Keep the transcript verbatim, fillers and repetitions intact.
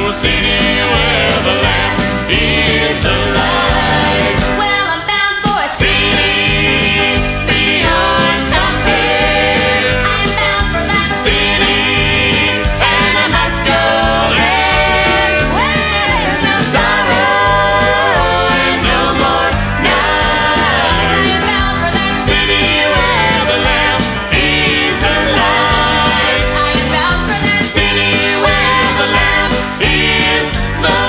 city where the Lamb is alive. Well, I'm bound for a city beyond compare. I'm bound for that City, and I must go there, where there's no sorrow and no more night. I am bound for that City where the Lamb is alive. I am bound for that City where the Lamb is alive.